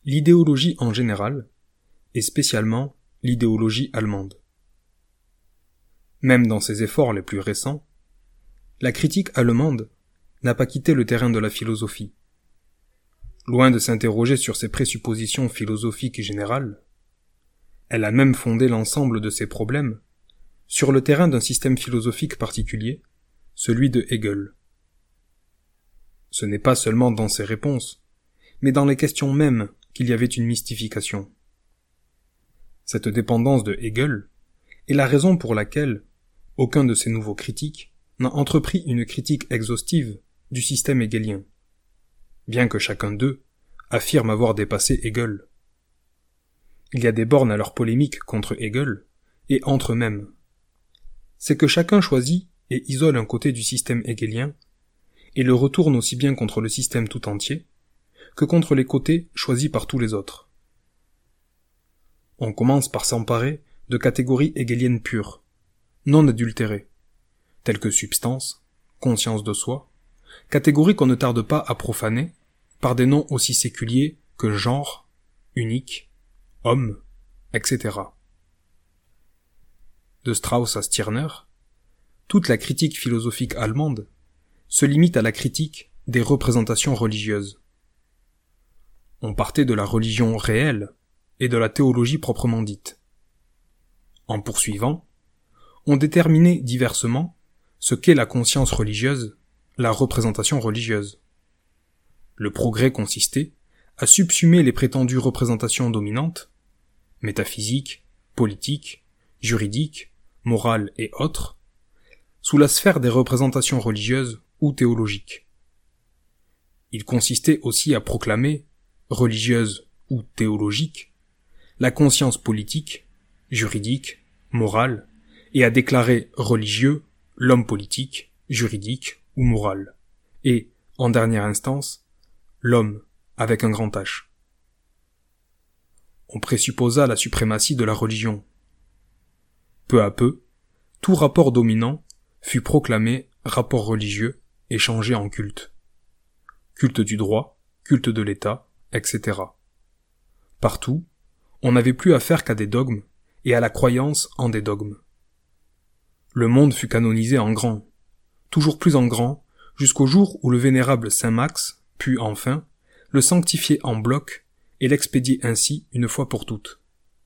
l'idéologie en général, et spécialement l'idéologie allemande. Même dans ses efforts les plus récents, la critique allemande n'a pas quitté le terrain de la philosophie. Loin de s'interroger sur ses présuppositions philosophiques générales, elle a même fondé l'ensemble de ses problèmes sur le terrain d'un système philosophique particulier, celui de Hegel. Ce n'est pas seulement dans ses réponses, mais dans les questions mêmes qu'il y avait une mystification. Cette dépendance de Hegel est la raison pour laquelle aucun de ces nouveaux critiques n'a entrepris une critique exhaustive du système hegelien, bien que chacun d'eux affirme avoir dépassé Hegel. Il y a des bornes à leur polémique contre Hegel et entre eux-mêmes. C'est que chacun choisit et isole un côté du système hegelien et le retourne aussi bien contre le système tout entier que contre les côtés choisis par tous les autres. On commence par s'emparer de catégories hegeliennes pures, non adultérées, telles que substance, conscience de soi, catégories qu'on ne tarde pas à profaner par des noms aussi séculiers que genre, unique, homme, etc. De Strauss à Stirner, toute la critique philosophique allemande se limite à la critique des représentations religieuses. On partait de la religion réelle et de la théologie proprement dite. En poursuivant, on déterminait diversement ce qu'est la conscience religieuse, la représentation religieuse. Le progrès consistait à subsumer les prétendues représentations dominantes, métaphysiques, politiques, juridiques, morales et autres, sous la sphère des représentations religieuses ou théologiques. Il consistait aussi à proclamer, religieuse ou théologique, la conscience politique, juridique, morale, et à déclarer religieux l'homme politique, juridique ou moral, et, en dernière instance, l'homme avec un grand H. On présupposa la suprématie de la religion. Peu à peu, tout rapport dominant fut proclamé rapport religieux et changé en culte. Culte du droit, culte de l'État, etc. Partout, on n'avait plus affaire qu'à des dogmes et à la croyance en des dogmes. Le monde fut canonisé en grand, toujours plus en grand, jusqu'au jour où le vénérable Saint Max put enfin le sanctifier en bloc et l'expédier ainsi une fois pour toutes.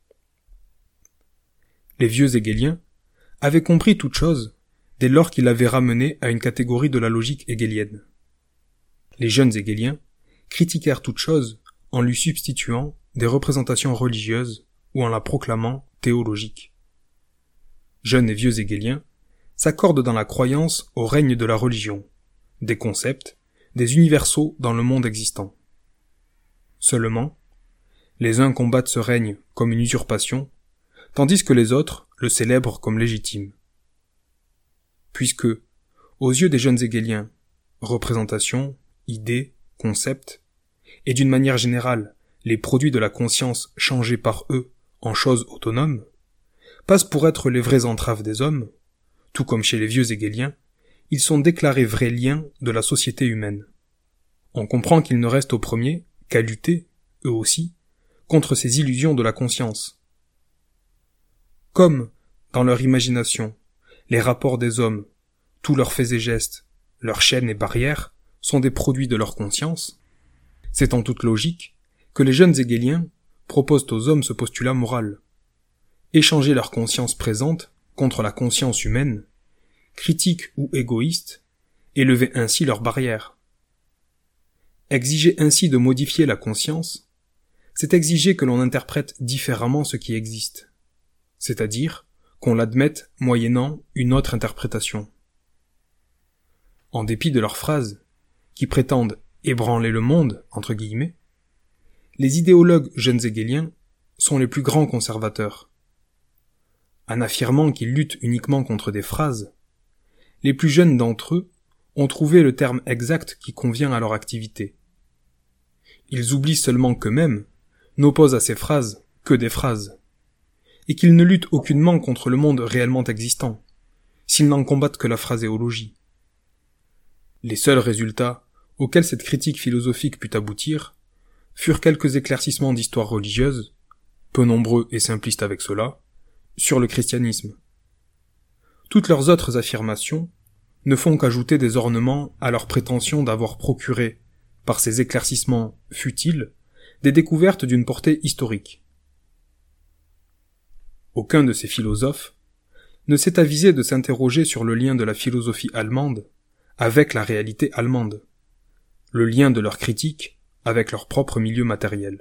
Les vieux hegeliens avaient compris toute chose dès lors qu'ils l'avaient ramené à une catégorie de la logique hegelienne. Les jeunes hegeliens critiquèrent toute chose en lui substituant des représentations religieuses ou en la proclamant théologique. Jeunes et vieux hegeliens s'accordent dans la croyance au règne de la religion, des concepts, des universaux dans le monde existant. Seulement, les uns combattent ce règne comme une usurpation, tandis que les autres le célèbrent comme légitime. Puisque, aux yeux des jeunes hegeliens, représentation, idées, concepts, et d'une manière générale, les produits de la conscience changés par eux en choses autonomes, passent pour être les vraies entraves des hommes, tout comme chez les vieux hegeliens, ils sont déclarés vrais liens de la société humaine. On comprend qu'il ne reste au premier qu'à lutter, eux aussi, contre ces illusions de la conscience. Comme, dans leur imagination, les rapports des hommes, tous leurs faits et gestes, leurs chaînes et barrières, sont des produits de leur conscience, c'est en toute logique que les jeunes hegeliens proposent aux hommes ce postulat moral. Échanger leur conscience présente contre la conscience humaine, critique ou égoïste, et lever ainsi leurs barrières. Exiger ainsi de modifier la conscience, c'est exiger que l'on interprète différemment ce qui existe, c'est-à-dire qu'on l'admette moyennant une autre interprétation. En dépit de leurs phrases, qui prétendent ébranler le monde, entre guillemets, les idéologues jeunes hegeliens sont les plus grands conservateurs. En affirmant qu'ils luttent uniquement contre des phrases, les plus jeunes d'entre eux ont trouvé le terme exact qui convient à leur activité. Ils oublient seulement qu'eux-mêmes n'opposent à ces phrases que des phrases, et qu'ils ne luttent aucunement contre le monde réellement existant, s'ils n'en combattent que la phraséologie. Les seuls résultats auxquels cette critique philosophique put aboutir furent quelques éclaircissements d'histoire religieuse, peu nombreux et simplistes avec cela, sur le christianisme. Toutes leurs autres affirmations ne font qu'ajouter des ornements à leur prétention d'avoir procuré, par ces éclaircissements futiles, des découvertes d'une portée historique. Aucun de ces philosophes ne s'est avisé de s'interroger sur le lien de la philosophie allemande avec la réalité allemande, le lien de leur critique avec leur propre milieu matériel.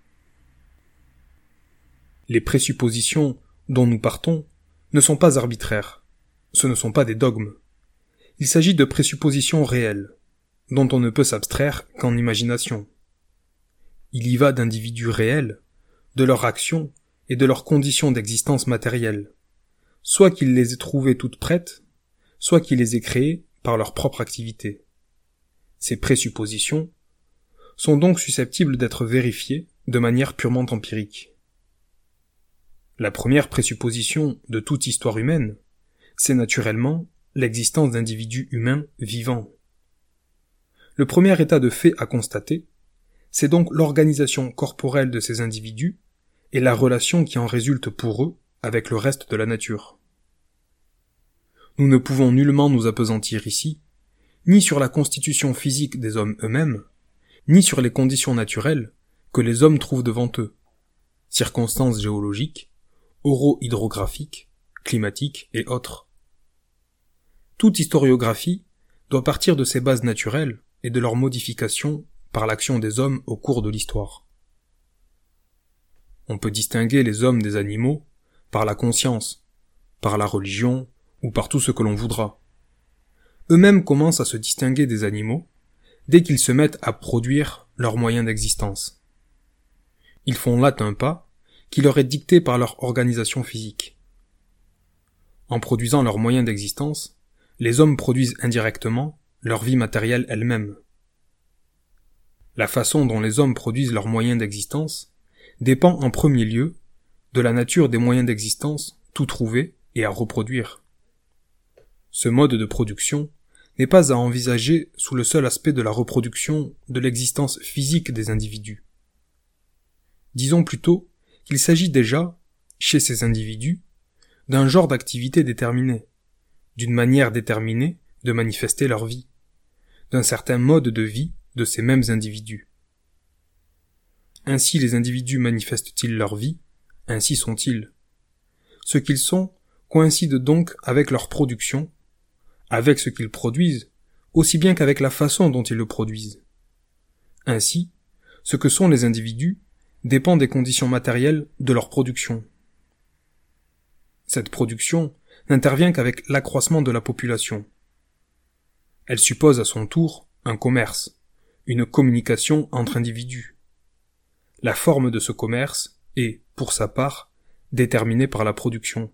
Les présuppositions dont nous partons ne sont pas arbitraires, ce ne sont pas des dogmes. Il s'agit de présuppositions réelles, dont on ne peut s'abstraire qu'en imagination. Il y va d'individus réels, de leurs actions et de leurs conditions d'existence matérielle, soit qu'il les ait trouvées toutes prêtes, soit qu'il les ait créées par leur propre activité. Ces présuppositions sont donc susceptibles d'être vérifiées de manière purement empirique. La première présupposition de toute histoire humaine, c'est naturellement l'existence d'individus humains vivants. Le premier état de fait à constater, c'est donc l'organisation corporelle de ces individus et la relation qui en résulte pour eux avec le reste de la nature. Nous ne pouvons nullement nous appesantir ici, ni sur la constitution physique des hommes eux-mêmes, ni sur les conditions naturelles que les hommes trouvent devant eux, circonstances géologiques, oro-hydrographiques, climatiques et autres. Toute historiographie doit partir de ces bases naturelles et de leur modification par l'action des hommes au cours de l'histoire. On peut distinguer les hommes des animaux par la conscience, par la religion ou par tout ce que l'on voudra. Eux-mêmes commencent à se distinguer des animaux dès qu'ils se mettent à produire leurs moyens d'existence. Ils font là un pas qui leur est dicté par leur organisation physique. En produisant leurs moyens d'existence, les hommes produisent indirectement leur vie matérielle elle-même. La façon dont les hommes produisent leurs moyens d'existence dépend en premier lieu de la nature des moyens d'existence tout trouvés et à reproduire. Ce mode de production n'est pas à envisager sous le seul aspect de la reproduction de l'existence physique des individus. Disons plutôt qu'il s'agit déjà, chez ces individus, d'un genre d'activité déterminée, d'une manière déterminée de manifester leur vie, d'un certain mode de vie de ces mêmes individus. Ainsi les individus manifestent-ils leur vie, ainsi sont-ils. Ce qu'ils sont coïncide donc avec leur production, avec ce qu'ils produisent, aussi bien qu'avec la façon dont ils le produisent. Ainsi, ce que sont les individus dépend des conditions matérielles de leur production. Cette production n'intervient qu'avec l'accroissement de la population. Elle suppose à son tour un commerce, une communication entre individus. La forme de ce commerce est, pour sa part, déterminée par la production.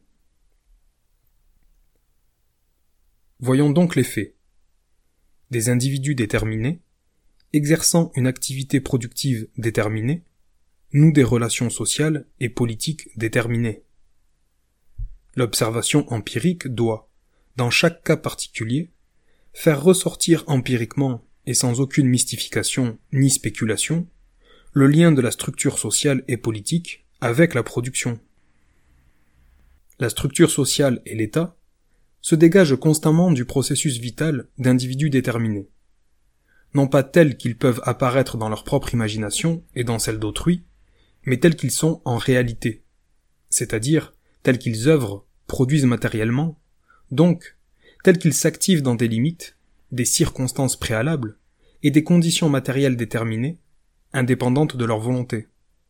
Voyons donc les faits. Des individus déterminés, exerçant une activité productive déterminée, nouent des relations sociales et politiques déterminées. L'observation empirique doit, dans chaque cas particulier, faire ressortir empiriquement et sans aucune mystification ni spéculation, le lien de la structure sociale et politique avec la production. La structure sociale et l'État se dégagent constamment du processus vital d'individus déterminés. Non pas tels qu'ils peuvent apparaître dans leur propre imagination et dans celle d'autrui, mais tels qu'ils sont en réalité, c'est-à-dire tels qu'ils œuvrent, produisent matériellement, donc tels qu'ils s'activent dans des limites, des circonstances préalables et des conditions matérielles déterminées, indépendantes de leur volonté.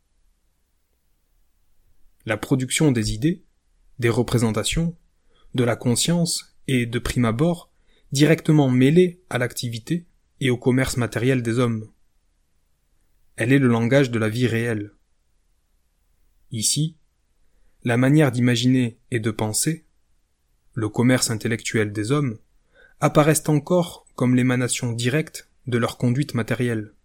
La production des idées, des représentations, de la conscience est, de prime abord, directement mêlée à l'activité et au commerce matériel des hommes. Elle est le langage de la vie réelle. Ici, la manière d'imaginer et de penser, le commerce intellectuel des hommes, apparaissent encore comme l'émanation directe de leur conduite matérielle.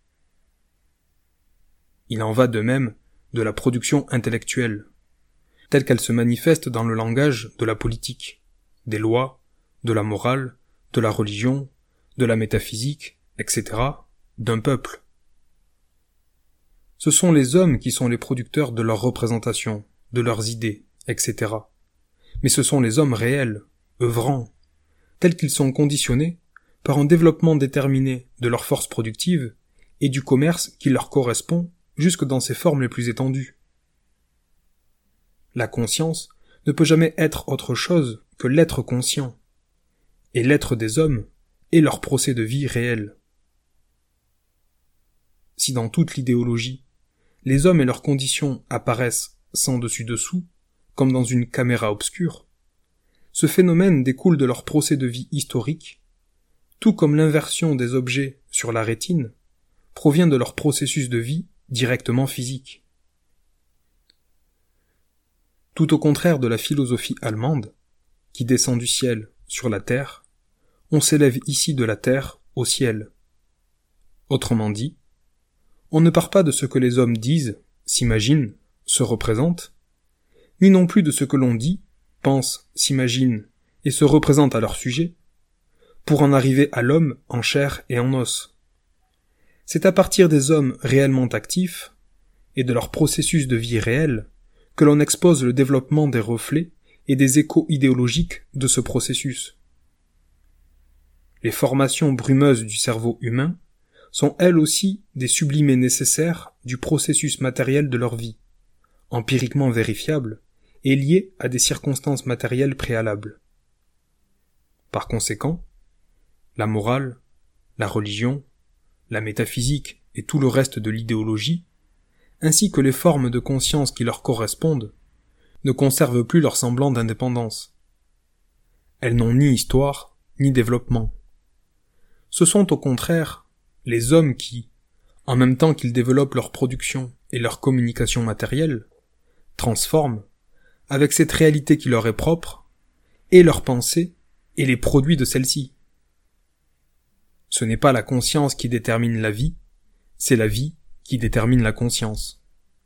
Il en va de même de la production intellectuelle, telle qu'elle se manifeste dans le langage de la politique, des lois, de la morale, de la religion, de la métaphysique, etc., d'un peuple. Ce sont les hommes qui sont les producteurs de leurs représentations, de leurs idées, etc. Mais ce sont les hommes réels, œuvrants, tels qu'ils sont conditionnés par un développement déterminé de leurs forces productives et du commerce qui leur correspond jusque dans ses formes les plus étendues. La conscience ne peut jamais être autre chose que l'être conscient, et l'être des hommes est leur procès de vie réel. Si dans toute l'idéologie, les hommes et leurs conditions apparaissent sans dessus-dessous, comme dans une caméra obscure, ce phénomène découle de leur procès de vie historique, tout comme l'inversion des objets sur la rétine provient de leur processus de vie directement physique. Tout au contraire de la philosophie allemande, qui descend du ciel sur la terre, on s'élève ici de la terre au ciel. Autrement dit, on ne part pas de ce que les hommes disent, s'imaginent, se représentent, ni non plus de ce que l'on dit, pense, s'imagine et se représente à leur sujet, pour en arriver à l'homme en chair et en os. C'est à partir des hommes réellement actifs et de leur processus de vie réel que l'on expose le développement des reflets et des échos idéologiques de ce processus. Les formations brumeuses du cerveau humain sont elles aussi des sublimés nécessaires du processus matériel de leur vie, empiriquement vérifiables et liés à des circonstances matérielles préalables. Par conséquent, la morale, la religion, la métaphysique et tout le reste de l'idéologie, ainsi que les formes de conscience qui leur correspondent, ne conservent plus leur semblant d'indépendance. Elles n'ont ni histoire, ni développement. Ce sont au contraire les hommes qui, en même temps qu'ils développent leur production et leur communication matérielle, transforment, avec cette réalité qui leur est propre, et leurs pensées et les produits de celle-ci. Ce n'est pas la conscience qui détermine la vie, c'est la vie qui détermine la conscience.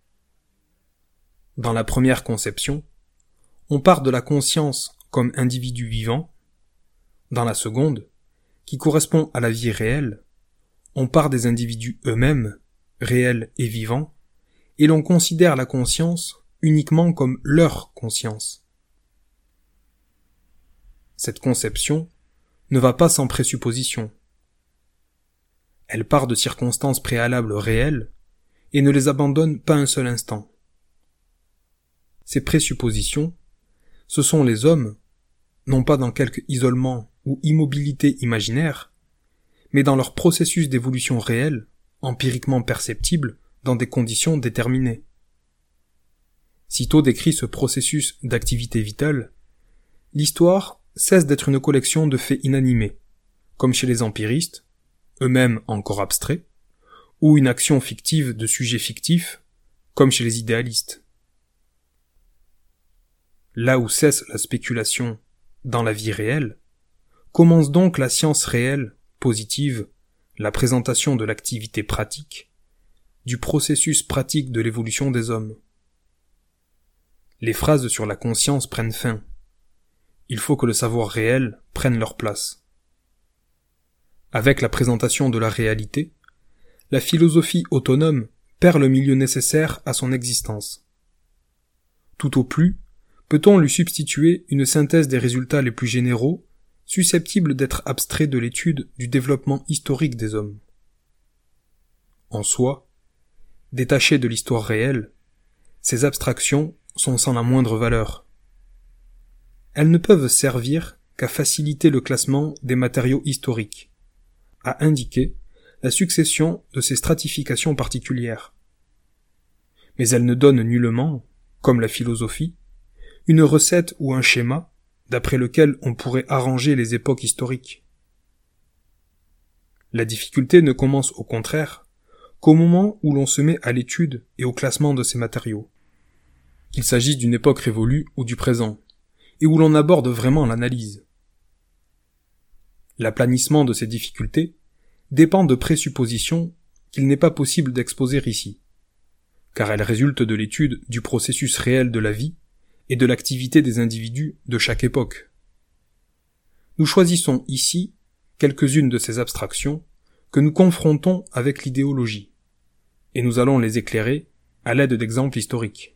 Dans la première conception, on part de la conscience comme individu vivant. Dans la seconde, qui correspond à la vie réelle, on part des individus eux-mêmes, réels et vivants, et l'on considère la conscience uniquement comme leur conscience. Cette conception ne va pas sans présupposition. Elle part de circonstances préalables réelles et ne les abandonne pas un seul instant. Ces présuppositions, ce sont les hommes, non pas dans quelque isolement ou immobilité imaginaire, mais dans leur processus d'évolution réelle, empiriquement perceptible dans des conditions déterminées. Sitôt décrit ce processus d'activité vitale, l'histoire cesse d'être une collection de faits inanimés, comme chez les empiristes, eux-mêmes encore abstraits, ou une action fictive de sujets fictifs, comme chez les idéalistes. Là où cesse la spéculation dans la vie réelle, commence donc la science réelle, positive, la présentation de l'activité pratique, du processus pratique de l'évolution des hommes. Les phrases sur la conscience prennent fin. Il faut que le savoir réel prenne leur place. Avec la présentation de la réalité, la philosophie autonome perd le milieu nécessaire à son existence. Tout au plus, peut-on lui substituer une synthèse des résultats les plus généraux, susceptibles d'être abstraits de l'étude du développement historique des hommes. En soi, détachées de l'histoire réelle, ces abstractions sont sans la moindre valeur. Elles ne peuvent servir qu'à faciliter le classement des matériaux historiques, à indiquer la succession de ces stratifications particulières. Mais elles ne donnent nullement, comme la philosophie, une recette ou un schéma d'après lequel on pourrait arranger les époques historiques. La difficulté ne commence au contraire qu'au moment où l'on se met à l'étude et au classement de ces matériaux, qu'il s'agisse d'une époque révolue ou du présent, et où l'on aborde vraiment l'analyse. L'aplanissement de ces difficultés dépend de présuppositions qu'il n'est pas possible d'exposer ici, car elles résultent de l'étude du processus réel de la vie et de l'activité des individus de chaque époque. Nous choisissons ici quelques-unes de ces abstractions que nous confrontons avec l'idéologie, et nous allons les éclairer à l'aide d'exemples historiques.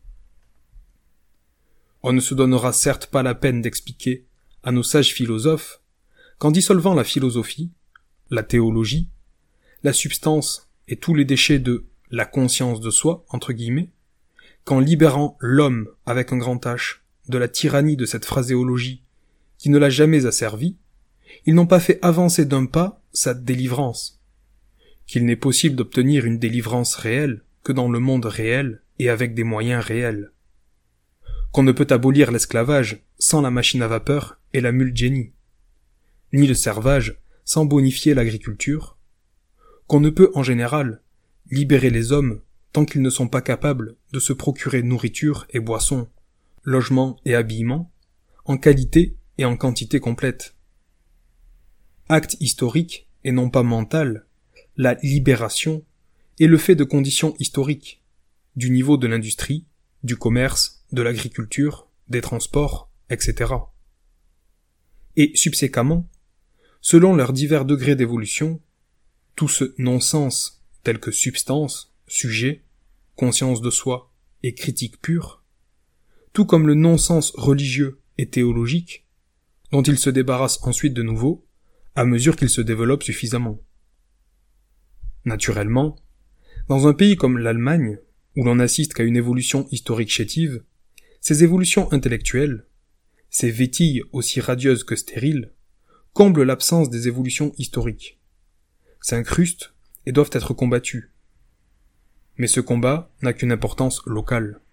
On ne se donnera certes pas la peine d'expliquer à nos sages philosophes qu'en dissolvant la philosophie, la théologie, la substance et tous les déchets de « la conscience de soi » entre guillemets, qu'en libérant l'homme avec un grand H de la tyrannie de cette phraséologie qui ne l'a jamais asservi, ils n'ont pas fait avancer d'un pas sa délivrance, qu'il n'est possible d'obtenir une délivrance réelle que dans le monde réel et avec des moyens réels, qu'on ne peut abolir l'esclavage sans la machine à vapeur et la mule génie, ni le servage sans bonifier l'agriculture, qu'on ne peut en général libérer les hommes tant qu'ils ne sont pas capables de se procurer nourriture et boissons, logement et habillement, en qualité et en quantité complète. Acte historique et non pas mental, la libération est le fait de conditions historiques, du niveau de l'industrie, du commerce, de l'agriculture, des transports, etc. Et subséquemment, selon leurs divers degrés d'évolution, tout ce non-sens tel que substance, sujet, conscience de soi et critique pure, tout comme le non-sens religieux et théologique, dont ils se débarrassent ensuite de nouveau, à mesure qu'ils se développent suffisamment. Naturellement, dans un pays comme l'Allemagne, où l'on assiste qu'à une évolution historique chétive, ces évolutions intellectuelles, ces vétilles aussi radieuses que stériles, comblent l'absence des évolutions historiques, s'incrustent et doivent être combattues. Mais ce combat n'a qu'une importance locale.